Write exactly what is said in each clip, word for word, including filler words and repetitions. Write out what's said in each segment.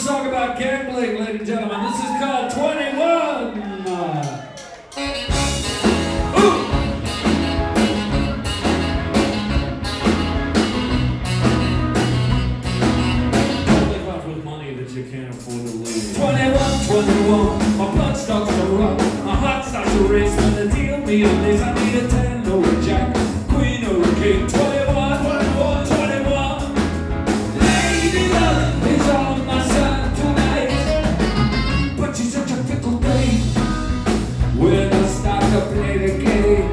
song about gambling, ladies and gentlemen. This is called twenty-one. Ooh. Live off with money that you can't afford to lose. twenty-one, twenty-one, my blood starts to run, my heart starts to race. When the deal me a lace, I need a ten or a jack, queen or a king. twenty-one, twenty-one, twenty-one. Lady Luck is on my side tonight, but she's such a fickle dame. When I start to play the game,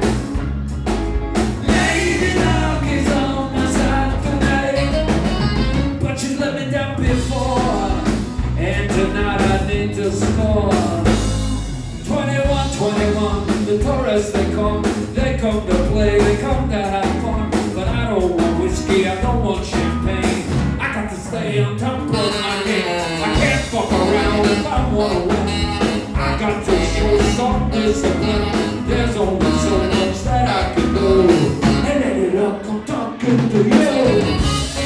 Lady Luck is on my side tonight, but she's let me down before, and tonight I need to score. twenty-one, twenty-one, the tourists they come, they come to play, they come to have fun, but I don't want whiskey, I don't want champagne. I got to stay on top of my game. I can't fuck around if I wanna win. I got to show some discipline. There's only so much that I can do. And Lady Luck, I'm talking to you.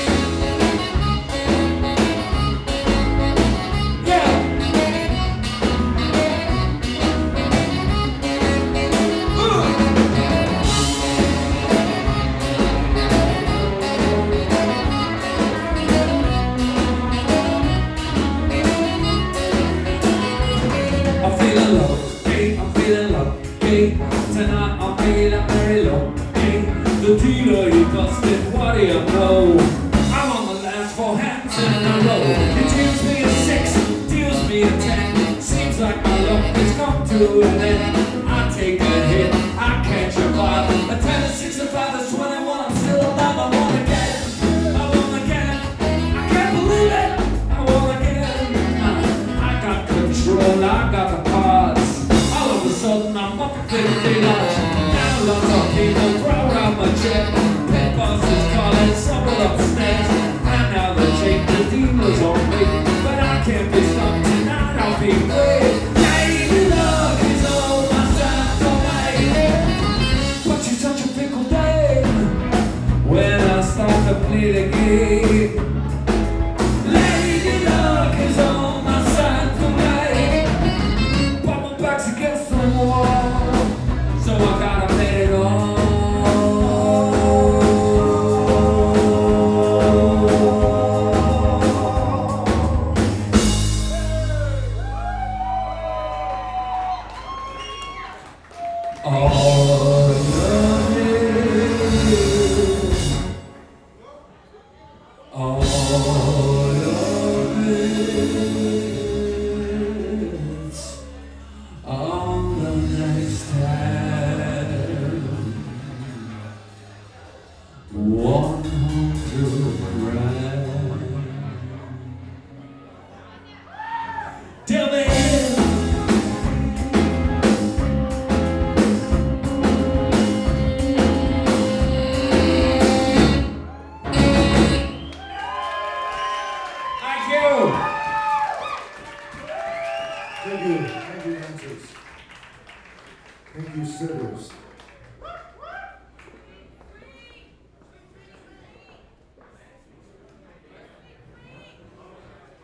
I'm feeling lucky, tonight I'm feeling very low. Hey, the dealer he busted, what do you know? I'm on the last four hands in a row. He deals me a six, deals me a ten. Seems like my luck has come to an end. I take a hit, I catch a vibe. A ten, a six, a five, a twenty-one. I'm still alive. I wanna get it, I wanna get it. I can't believe it, I wanna get it. I got control, I got the cards. All of a sudden I'm up fifty dollars. Now lots of people throw around my check. Pit bosses calling, someone upstairs. And now they take the dealers on me, but I can't be stopped tonight. I'll be free. Lady Luck is on my side tonight, but she's such a fickle dame. When I start to play the game, Lady Luck is on my side tonight, but my back's against the wall, so I gotta let it on. All of it, all of it, on the next tab, one hundred grand. Tell me. Thank you. Thank you, dancers. Thank you, sitters.